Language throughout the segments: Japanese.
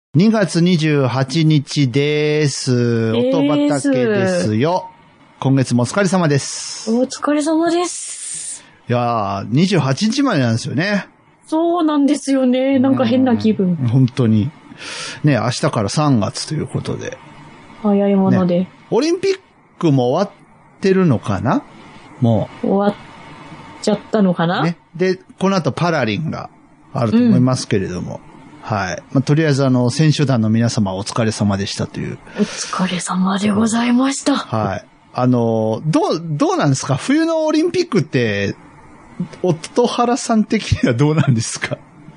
2月28日です。音畑ですよ。今月もお疲れ様です。 お疲れ様です。 いやー、28日までなんですよね。 そうなんですよね。なんか変な気分。 本当に。ね、明日から3月ということで。 早いもので、 ね。オリンピックも終わってるのかな？もう。終わっちゃったのかな？ ね。で、この後パラリンがあると思いますけれども。はい。まあ、とりあえず選手団の皆様お疲れ様でしたという。 お疲れ様でございました。 はい。どうなんですか？冬のオリンピックって、音原さん的にはどうなんですか？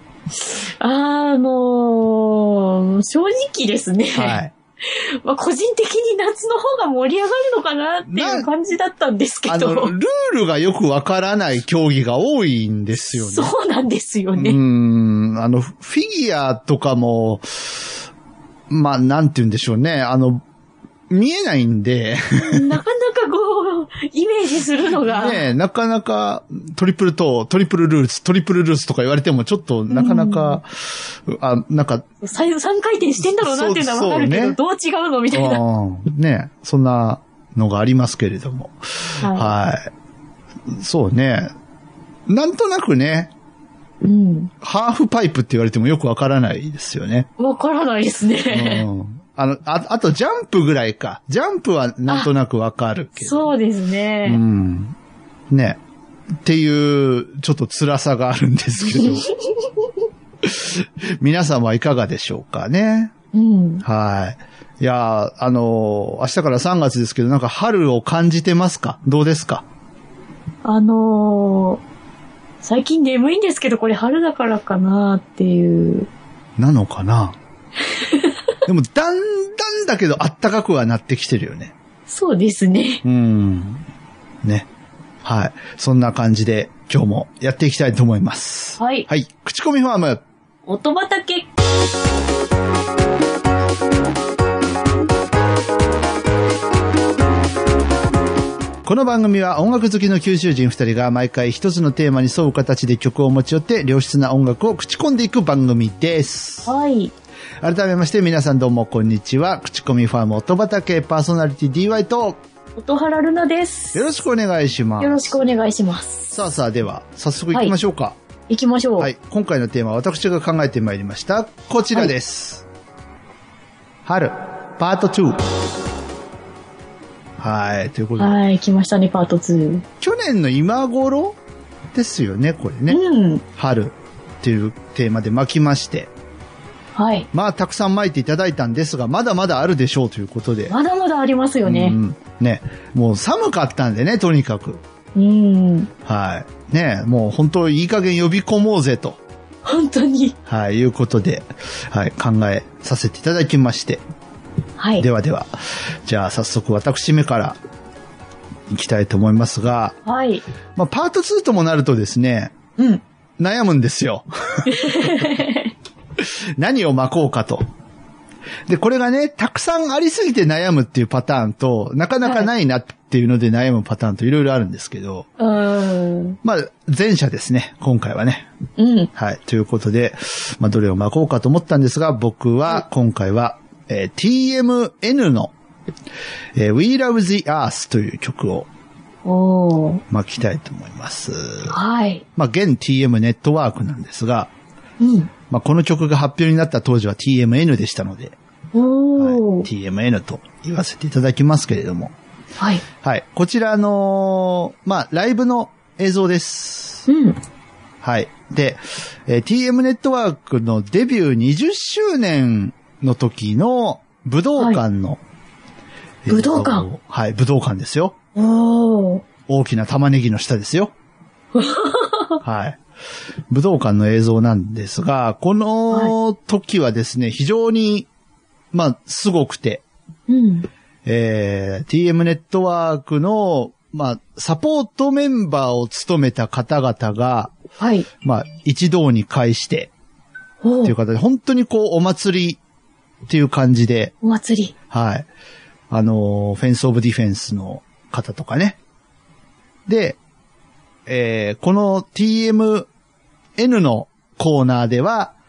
正直ですね。 はい。 まあ、個人的に夏の方が盛り上がるのかなっていう感じだったんですけど。 ルールがよくわからない競技が多いんですよね。 そうなんですよね。 フィギュアとかも、まあ、なんて言うんでしょうね。見えないんで。 なかなかイメージするのが。 ね、なかなか、トリプルルーツとか言われてもちょっとなかなか、なんか。 3回転してんだろうなっていうのはわかるけど、どう違うのみたいな。 ね、そんなのがありますけれども。はい。そうね。なんとなくね、ハーフパイプって言われてもよくわからないですよね。 わからないですね。 あとジャンプぐらいか。ジャンプはなんとなくわかるけど。 そうですね。 ね。っていう、ちょっと辛さがあるんですけど。皆さんはいかがでしょうかね。はい。いや、明日から3月ですけど、なんか春を感じてますか？どうですか？ 最近眠いんですけど、これ春だからかなっていう。 なのかな？でも、だんだんだけど、あったかくはなってきてるよね。 そうですね。 ね。はい。そんな感じで、今日もやっていきたいと思います。 はい。 はい。口コミファーム。 音畑。 この番組は音楽好きの九州人2人が毎回一つのテーマに沿う形で曲を持ち寄って良質な音楽を口コんでいく番組です。 はい。 改めまして皆さんどうもこんにちは。口コミファーム音畑パーソナリティ DY と音原ルナです。 よろしくお願いします。 よろしくお願いします。 さあでは早速行きましょうか。 行きましょう。 はい。今回のテーマは私が考えてまいりました。こちらです。春パート2。はい。ということで。 はい。来ましたね、パート2。 去年の今頃ですよね、これね。春っていうテーマで巻きまして。 はい。 まあ、たくさん巻いていただいたんですが、まだまだあるでしょうということで。 まだまだありますよね。 ね。もう寒かったんでね、とにかく。はい。ね。もう本当いい加減呼び込もうぜと。 本当に。 はい。いうことで、はい。考えさせていただきまして。 はい。 では、じゃあ早速私めから行きたいと思いますが。 はい。 まあ、パート2ともなるとですね。悩むんですよ。何を巻こうかと。で、これがね、たくさんありすぎて悩むっていうパターンと、なかなかないなっていうので悩むパターンといろいろあるんですけど。まあ、前者ですね、今回はね。はい。ということで、まあ、どれを巻こうかと思ったんですが、僕は、今回は、TMN の、We Love the Earth という曲を、巻きたいと思います。 はい。 まあ、現 TM ネットワークなんですが、まあ、この曲が発表になった当時は TMN でしたので、はい、TMN と言わせていただきますけれども。 はい。 はい。こちらまあ、ライブの映像です。はい。で、TM ネットワークのデビュー20周年の時の武道館の、 武道館？ はい、武道館ですよ。大きな玉ねぎの下ですよ。はい。武道館の映像なんですが、この時はですね、非常に、まあ、すごくて、TM ネットワークの、まあ、サポートメンバーを務めた方々が、まあ、一堂に会して、という形で、本当にお祭りっていう感じで、 お祭り。 はい。フェンスオブディフェンスの方とかね。で、この TMN のコーナーでは、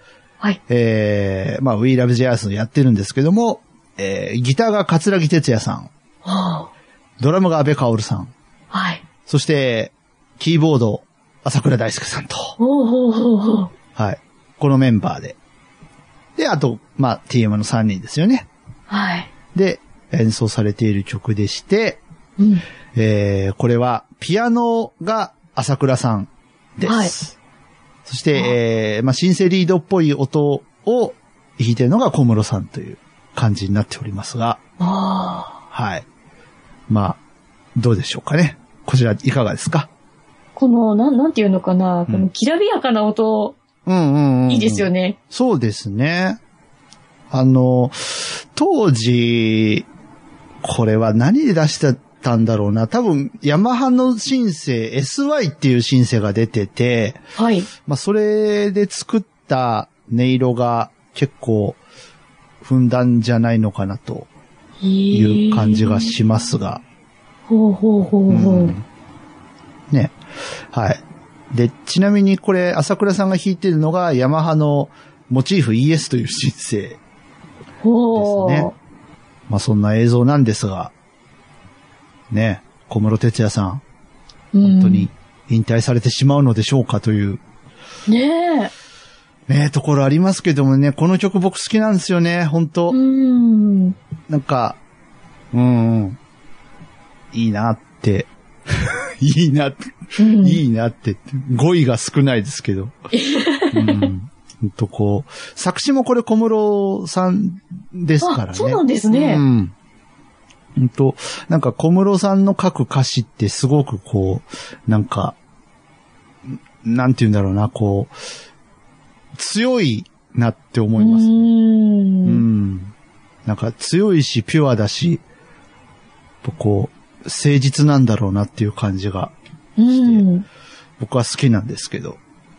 はい。 まあ、We Love Jazz やってるんですけども、ギターが桂木哲也さん。 はあ、 ドラムが安部薫さん。 はい。 そして、キーボード、朝倉大輔さんと。はい。このメンバーで。で、あと、まあ、TM の3人ですよね。 はい。 で、演奏されている曲でして、 うん、 これは、ピアノが朝倉さんです。はい。そして、まあ、シンセリードっぽい音を弾いてるのが小室さんという感じになっておりますが。はい。まあ、どうでしょうかね。こちらいかがですか？ この、なんていうのかな、このきらびやかな音、いいですよね。 そうですね。当時、これは何で出してたんだろうな。多分、ヤマハのシンセ、SY っていうシンセが出てて、 はい。まあ、それで作った音色が結構、ふんだんじゃないのかなという感じがしますが。ね。はい。で、ちなみにこれ、朝倉さんが弾いてるのが、ヤマハのモチーフ ES というシンセですね。まあそんな映像なんですが、ね、小室哲哉さん、本当に引退されてしまうのでしょうかという。 ねえ。ところありますけどもね、この曲僕好きなんですよね、本当。なんか、いいなって。いいなって、いいなって、語彙が少ないですけど。こう、作詞もこれ小室さんですからね。 そうなんですね。 なんか小室さんの書く歌詞ってすごくこう、なんか、なんて言うんだろうな、こう、強いなって思いますね。なんか強いし、ピュアだし、こう、誠実なんだろうなっていう感じがして、僕は好きなんですけど。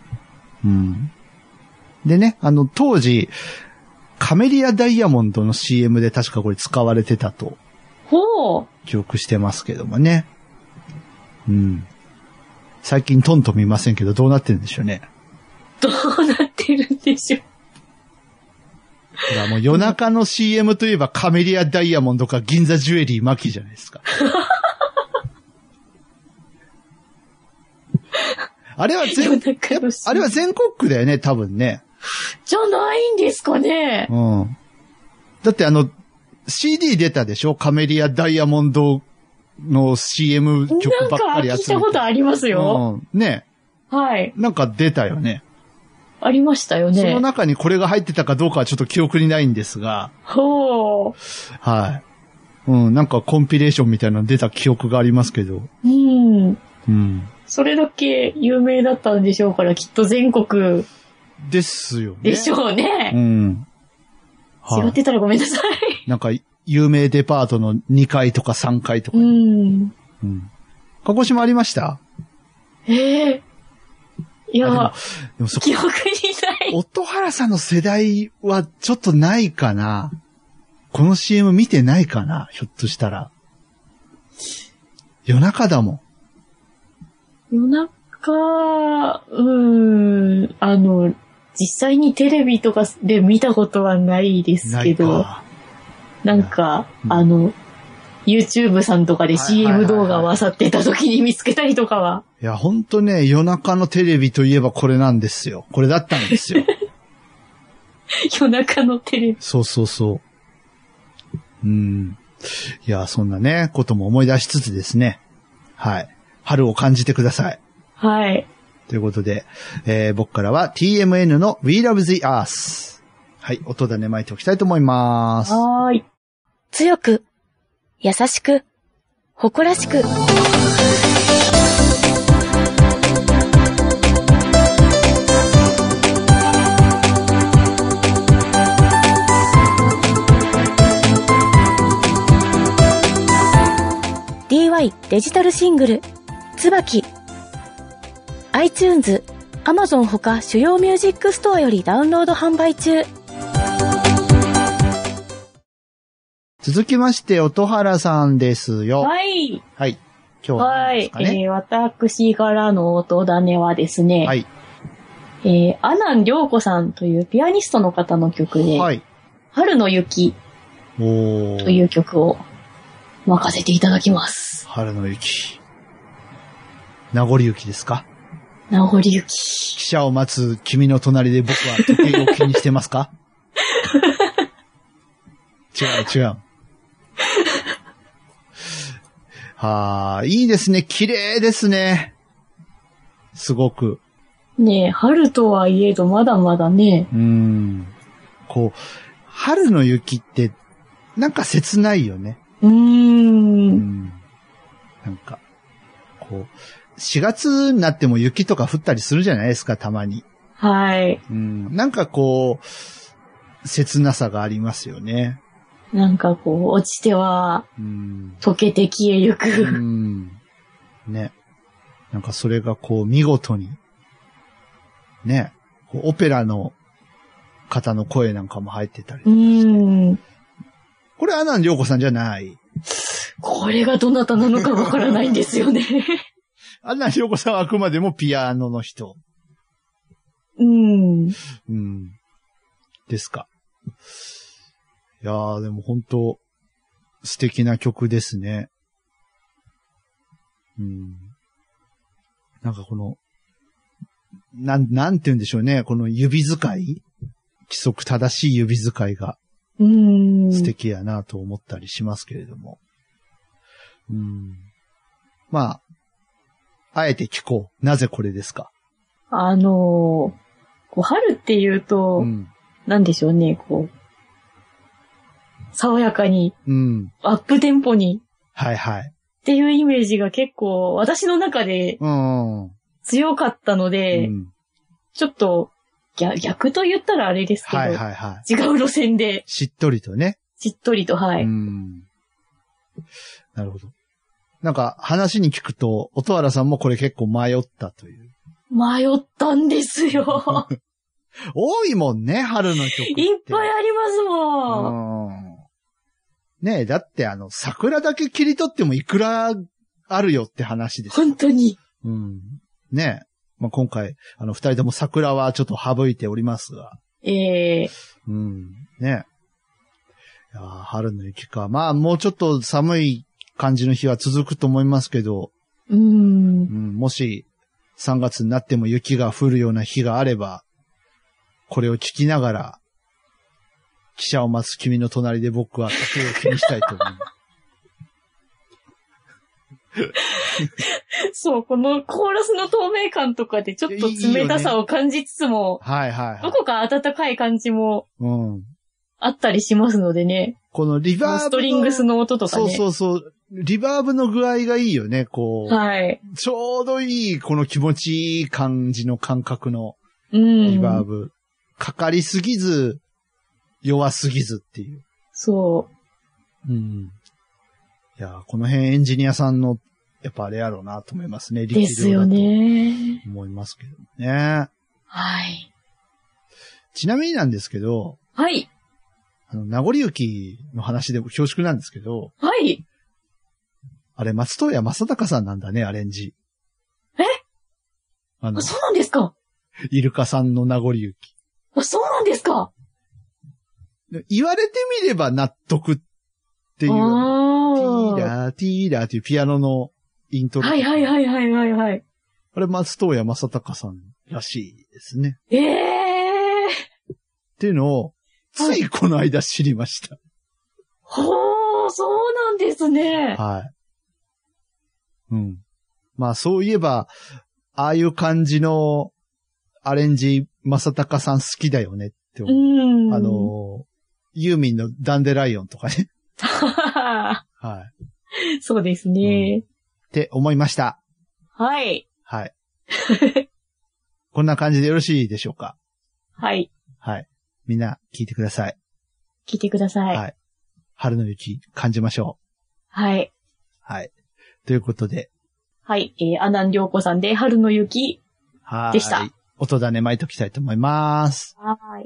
でね、当時、カメリアダイヤモンドの CM で確かこれ使われてたと、記憶してますけどもね。最近トンと見ませんけど、どうなってるんでしょうね。 どうなってるんでしょう。 ほら、もう夜中の CM といえばカメリアダイヤモンドか銀座ジュエリーマキじゃないですか。あれは全国区だよね、多分ね。 じゃないんですかね。 だってCD 出たでしょ？カメリアダイヤモンドの CM 曲ばっかりやってる。 なんか聞いたことありますよ。 ね。 はい。 なんか出たよね。 ありましたよね。 その中にこれが入ってたかどうかはちょっと記憶にないんですが。はい。なんかコンピレーションみたいなの出た記憶がありますけど。 それだけ有名だったんでしょうから、きっと全国。 ですよね。 でしょうね。違ってたらごめんなさい。 なんか、有名デパートの2階とか3階とか。鹿児島ありました？ いや、でも記憶にない。 音原さんの世代はちょっとないかな。この CM 見てないかな、ひょっとしたら。夜中だもん。 夜中、実際にテレビとかで見たことはないですけど、なんか、YouTube さんとかで CM 動画を漁ってた時に見つけたりとかは。 いや、ほんとね、夜中のテレビといえばこれなんですよ。これだったんですよ。 夜中のテレビ。 そう。いや、そんなね、ことも思い出しつつですね。はい。春を感じてください。 はい。 ということで、僕からは TMN の We Love the Earth。はい、音種巻いておきたいと思います。 はい。 強く、優しく、誇らしく。DY デジタルシングル、椿。iTunes、Amazon ほか主要ミュージックストアよりダウンロード販売中。 続きまして、音原さんですよ。 はい。 はい。今日は、ね。 はい。私からの音種はですね。 はい。 阿南涼子さんというピアニストの方の曲で、はい、春の雪という曲を任せていただきます。 春の雪。名残雪ですか？ 名残雪。 汽車を待つ君の隣で僕は時計を気にしてますか？違う。はあ、いいですね。綺麗ですね。すごく。 ねえ、春とはいえどまだまだね。 こう、春の雪って、なんか切ないよね。 なんか、こう、4月になっても雪とか降ったりするじゃないですか、たまに。 はい。 なんかこう、切なさがありますよね。 なんかこう、落ちては、溶けて消えゆく。 ね。なんかそれがこう、見事に、ね、こうオペラの方の声なんかも入ってたり。これ阿南涼子さんじゃない。 これがどなたなのかわからないんですよね。 阿南涼子さんはあくまでもピアノの人。ですか。いやー、でも本当素敵な曲ですね。なんかこの、なんて言うんでしょうね。この指使い？規則正しい指使いが素敵やなと思ったりしますけれども。まあ、あえて聞こう。なぜこれですか？ こう春って言うと、なんでしょうね、こう、爽やかに、アップテンポに、 はいはい。 っていうイメージが結構私の中で強かったので、ちょっと逆と言ったらあれですけど、違う路線で。 しっとりとね。 しっとりと、はい。 なるほど。なんか話に聞くと、音原さんもこれ結構迷ったという。 迷ったんですよ。 多いもんね、春の曲って。 いっぱいありますもん。 ねえ、だって桜だけ切り取ってもいくらあるよって話です。 本当に。 ねえ。まあ、今回、二人とも桜はちょっと省いておりますが。 ねえ。 いや春の雪か。まあ、もうちょっと寒い感じの日は続くと思いますけど。もし、3月になっても雪が降るような日があれば、これを聞きながら、汽車を待つ君の隣で僕は時計を気にしたいと思います。 そう、このコーラスの透明感とかでちょっと冷たさを感じつつも、どこか温かい感じも、あったりしますのでね。 このリバーブの。 ストリングスの音とかね。 そう。リバーブの具合がいいよね、こう。ちょうどいい、この気持ちいい感じの感覚のリバーブ。かかりすぎず、弱すぎずっていう。 そう。 いや、この辺エンジニアさんの、やっぱあれやろうなと思いますね。 ですよね。 思いますけどね。 はい。 ちなみになんですけど。 はい。 名残雪の話で恐縮なんですけど。 はい。 あれ、松任谷正隆さんなんだね、アレンジ。 そうなんですか？ イルカさんの名残雪。 そうなんですか？ 言われてみれば納得っていう。ティーラーティーラーっていうピアノのイントロ。はい。あれ、松任谷正隆さんらしいですね。っていうのを、ついこの間知りました。 そうなんですね。 まあ、そういえば、ああいう感じのアレンジ、正隆さん好きだよねって思う。ユーミンのダンデライオンとかね。 そうですね。 って思いました。 はい。 こんな感じでよろしいでしょうか？ はい。 みんな聞いてください。 聞いてください。 春の雪感じましょう。はい。 ということで。 阿南涼子さんで春の雪でした。 音種巻いときたいと思います。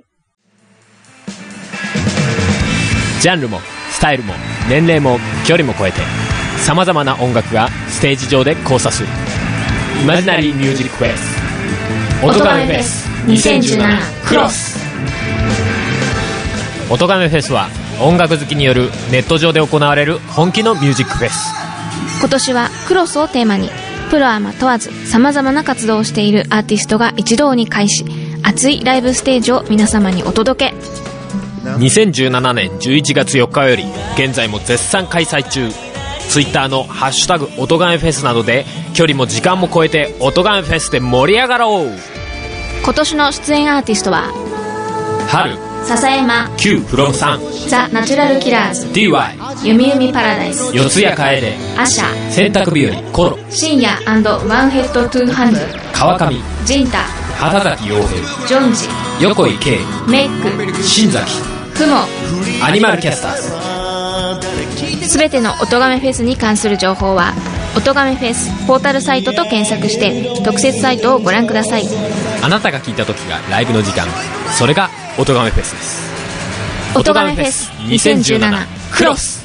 ジャンルもスタイルも年齢も距離も超えて様々な音楽がステージ上で交差するイマジナリーミュージックフェス音種フェス。 2017クロス。 音亀フェスは音楽好きによるネット上で行われる本気のミュージックフェス。 今年はクロスをテーマにプロアマ問わず様々な活動をしているアーティストが一堂に会し、熱いライブステージを皆様にお届け。 2017年11月4日より現在も絶賛開催中。ツイッターのハッシュタグ音亀フェスなどで距離も時間も超えて音亀フェスで盛り上がろう。 今年の出演アーティストは春、 笹山、 Q from 3、 ザ・ナチュラルキラーズ、 DY、 ゆみゆみパラダイス、 四谷楓、 アシャ、 洗濯日和、コロ、 深夜&ワンヘッドトゥーハンズ、 川上、 ジンタ、 畑崎陽平、 ジョンジ、 横井圭、 メック、 新崎、 クモ。 アニマルキャスターズ。 すべての音亀フェスに関する情報は音亀フェスポータルサイトと検索して特設サイトをご覧ください。 あなたが聞いた時がライブの時間、それが音亀フェスです。 音亀フェス2017クロス。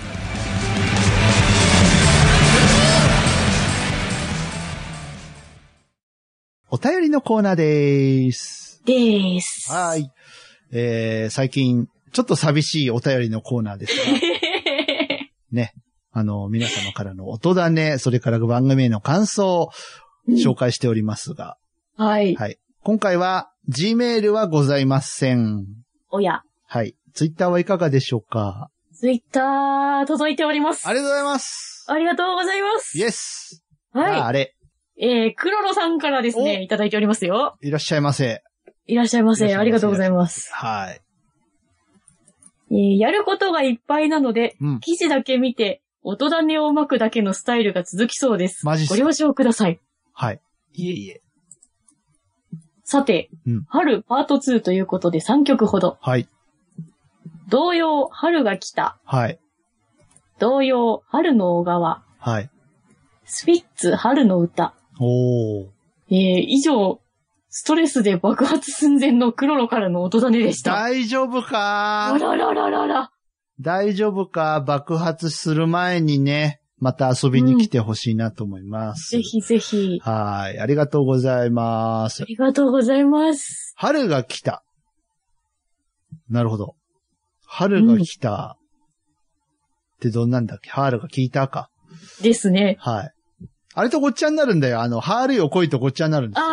お便りのコーナーでーす。はい。最近、ちょっと寂しいお便りのコーナーですが。ね。皆様からの音種、それから番組への感想を紹介しておりますが。 はい。 はい。今回は、Gmail はございません。 おや。 はい。Twitter はいかがでしょうか？ Twitter 届いております。 ありがとうございます。 ありがとうございます。 イエス。 はい。 あれ。 クロロさんからですね、いただいておりますよ。 いらっしゃいませ。 いらっしゃいませ。ありがとうございます。 はい。 やることがいっぱいなので、記事だけ見て、音種を巻くだけのスタイルが続きそうです。 マジっすか？ ご了承ください。 はい。いえいえ。 さて、春パート2ということで3曲ほど。 はい。 童謡、春が来た。 はい。 童謡、春の小川。 はい。 スピッツ、春の歌。 おー。 以上、ストレスで爆発寸前のクロロからの音種でした。 大丈夫か？ あららららら。 大丈夫か？爆発する前にね、また遊びに来てほしいなと思います。 ぜひぜひ。 はい。ありがとうございます。 ありがとうございます。 春が来た。なるほど。春が来た。ってどんなんだっけ？春が聞いたか。 ですね。 はい。あれとごっちゃになるんだよ。ハールよ来いとごっちゃになるんですよ。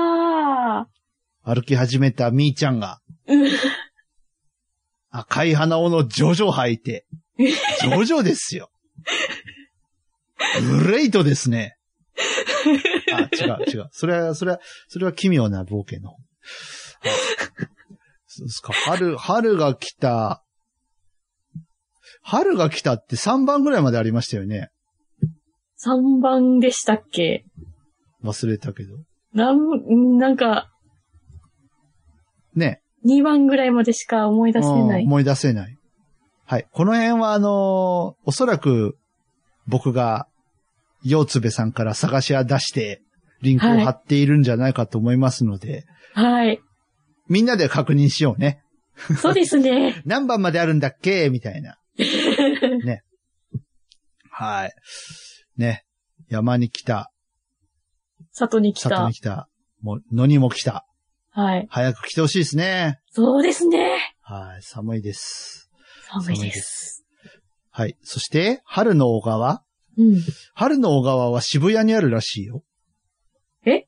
歩き始めたみーちゃんが。赤い鼻緒のジョジョ履いて。ジョジョですよ。グレイトですね。違う。それは奇妙な冒険の。そうですか。春が来た。春が来たって3番ぐらいまでありましたよね。 3番でしたっけ？ 忘れたけど。 なんか。 ね。 2番ぐらいまでしか思い出せない。 思い出せない。はい。この辺はおそらく僕が、ようつべさんから探し出して、リンクを貼っているんじゃないかと思いますので。 はい。 みんなで確認しようね。 そうですね。 何番まであるんだっけみたいな。ね。はい。ね。山に来た。 里に来た。 里に来た。野にも来た。 はい。 早く来てほしいですね。 そうですね。 はい。寒いです。 寒いです。 はい。そして、春の小川。春の小川は渋谷にあるらしいよ。 え？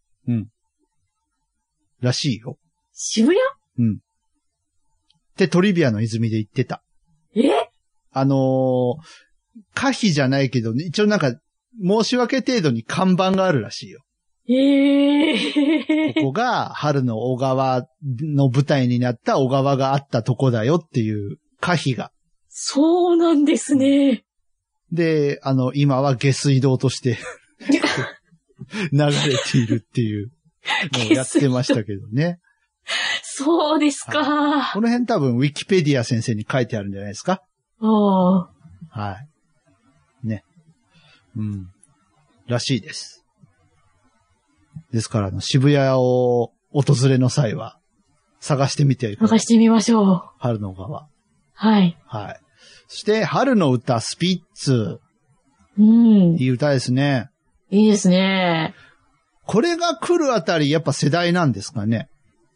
らしいよ。 渋谷？ ってトリビアの泉で言ってた。可否じゃないけど、一応なんか、申し訳程度に看板があるらしいよ。ここが春の小川の舞台になった小川があったとこだよっていう可否が。 そうなんですね。 で、今は下水道として流れているっていうのをやってましたけどね。 そうですか、 この辺多分ウィキペディア先生に書いてあるんじゃないですか。 はい。 ね。らしいです。ですから、渋谷を訪れの際は、探してみてください。 探してみましょう。 春の川。 はい。 はい。そして、春の歌、スピッツ。いい歌ですね。 いいですね。 これが来るあたり、やっぱ世代なんですかね。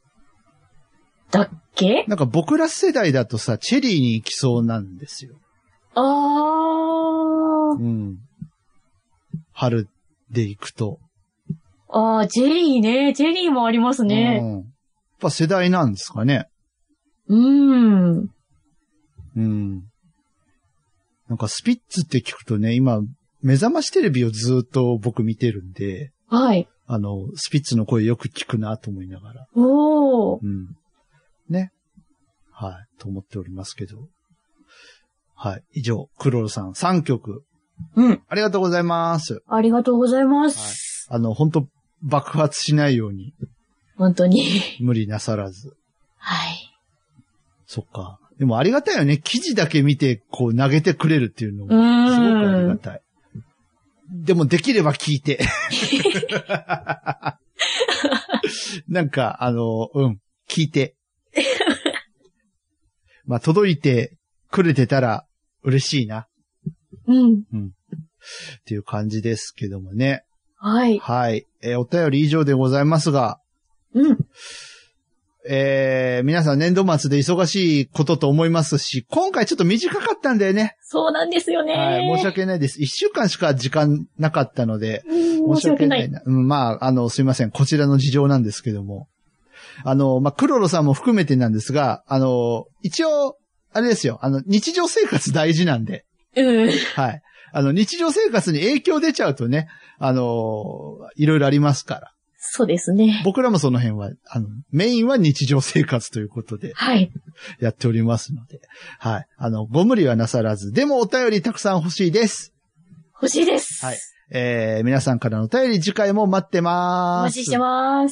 だっけ？ なんか僕ら世代だとさ、チェリーに行きそうなんですよ。うん。春で行くと。 ジェリーね。ジェリーもありますね。 やっぱ世代なんですかね。なんかスピッツって聞くとね、今、目覚ましテレビをずっと僕見てるんで。 はい。 スピッツの声よく聞くなと思いながら。ね。はい。と思っておりますけど。はい。以上、クロロさん3曲。ありがとうございます。 ありがとうございます。 はい。本当爆発しないように。 本当に。 無理なさらず。 はい。 そっか。でもありがたいよね。記事だけ見て、こう投げてくれるっていうのも。すごくありがたい。でもできれば聞いて。なんか、聞いて。まあ、届いてくれてたら嬉しいな。っていう感じですけどもね。 はい。 はい。お便り以上でございますが。皆さん年度末で忙しいことと思いますし、今回ちょっと短かったんだよね。 そうなんですよね。 はい、申し訳ないです。1週間しか時間なかったので、 申し訳ないな。 まあ、すいません。こちらの事情なんですけども。まあ、クロロさんも含めてなんですが、一応、あれですよ。日常生活大事なんで。はい。日常生活に影響出ちゃうとね、いろいろありますから。 そうですね。 僕らもその辺は、メインは日常生活ということで、 はい。 やっておりますので、はい。ご無理はなさらず、でもお便りたくさん欲しいです。 欲しいです。 はい。皆さんからのお便り次回も待ってまーす。 お待ちしてます。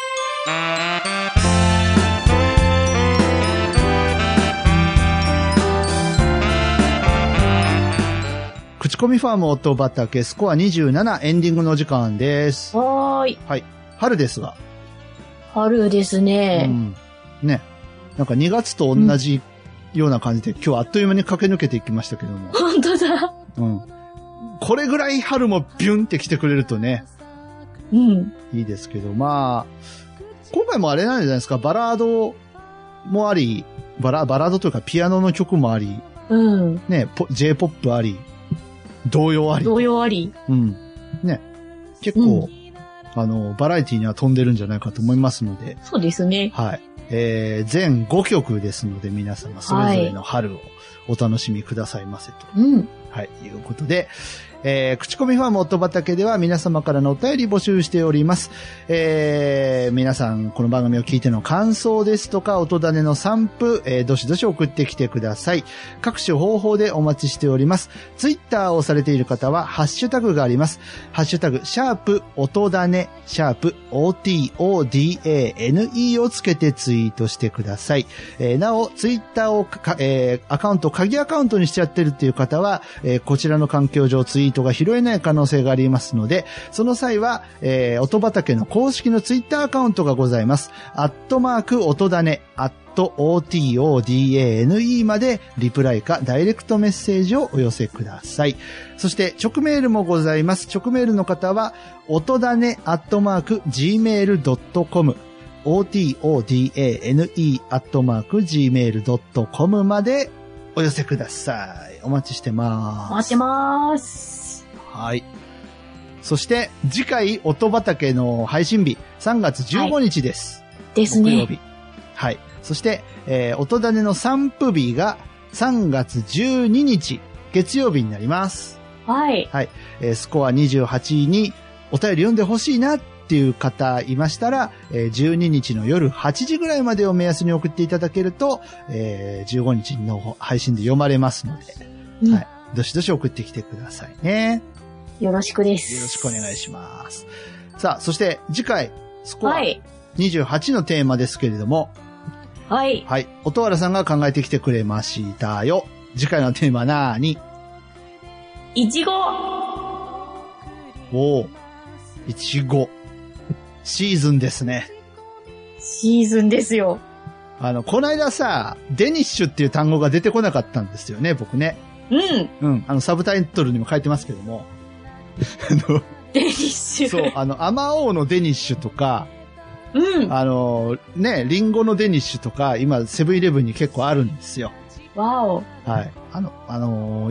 口コミファーム音畑スコア27エンディングの時間です。 はい。 春ですが。 春ですね。 ね。なんか2月と同じような感じで、今日あっという間に駆け抜けていきましたけども。 本当だ。 これぐらい春もビュンって来てくれるとね。いいですけど、まあ、今回もあれなんじゃないですか、バラードもあり、バラードというかピアノの曲もあり、ね、J-POP あり、童謡あり。ね。結構、バラエティには飛んでるんじゃないかと思いますので。 そうですね。 はい。全5曲ですので、皆様それぞれの春をお楽しみくださいませと。はい、いうことで、口コミファーム音畑では皆様からのお便り募集しております。皆さん、この番組を聞いての感想ですとか、音種の散布、どしどし送ってきてください。各種方法でお待ちしております。ツイッターをされている方は、ハッシュタグがあります。ハッシュタグ、音種、OTODANE をつけてツイートしてください。なお、ツイッターをアカウント、鍵アカウントにしちゃってるっていう方は、こちらの環境上ツイートが拾えない可能性がありますので、その際は、音畑の公式のツイッターアカウントがございます。音種、OTODANE までリプライかダイレクトメッセージをお寄せください。そして直メールもございます。直メールの方は、音種@gmail.com otodane@gmail.com までお寄せください。お待ちしてます。 待ってます。 はい。そして、次回、音畑の配信日、3月15日です。 ですね。 木曜日。はい。そして、音種の散布日が3月12日、月曜日になります。 はい。 はい。スコア28にお便り読んでほしいなっていう方いましたら、12日の夜8時ぐらいまでを目安に送っていただけると、15日の配信で読まれますので、はい。どしどし送ってきてくださいね。 よろしくです。 よろしくお願いします。さあ、そして次回、スコア28のテーマですけれども、 はい。 はい。音原さんが考えてきてくれましたよ。次回のテーマなーに？ いちご。 おー、いちご。シーズンですね。 シーズンですよ。 この間さ、デニッシュっていう単語が出てこなかったんですよね、僕ね。サブタイトルにも書いてますけども。 デニッシュ。 そう、アマオのデニッシュとか、 うん。 ね、リンゴのデニッシュとか、今、セブンイレブンに結構あるんですよ。 わお。 はい。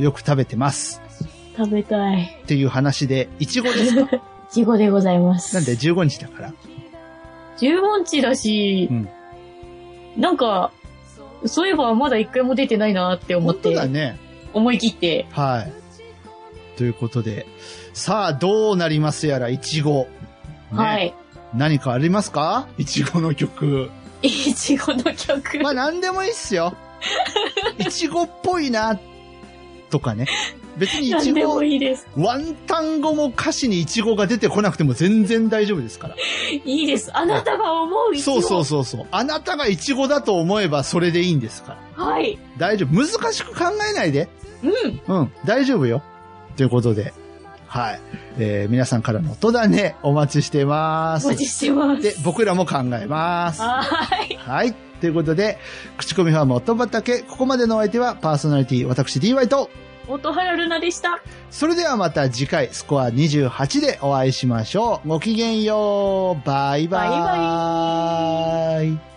よく食べてます。 食べたい。 っていう話で、いちごですか？ いちごでございます。 なんで15日だから。 15日だし、うん、なんか、そういえばまだ一回も出てないなって思って。 本当だね。 思い切って。 はい。ということで、さあ、どうなりますやら、いちご。ね、 はい。 何かありますか？いちごの曲。 いちごの曲。 まあ、なんでもいいっすよ。いちごっぽいな、とかね。別にいちご、ワン単語も歌詞にいちごが出てこなくても全然大丈夫ですから。 いいです。あなたが思ういちご。 そう。あなたがいちごだと思えばそれでいいんですから。 はい。 大丈夫。難しく考えないで。 うん。 大丈夫よ。ということで。はい。皆さんからの音だね、お待ちしてます。 お待ちしてます。 で、僕らも考えます。 はい。 はい。ということで、口コミファーム音畑、ここまでのお相手はパーソナリティ、私 DY と、 音原ルナでした。 それではまた次回、スコア28でお会いしましょう。ごきげんよう。バイバイ。バイバイ。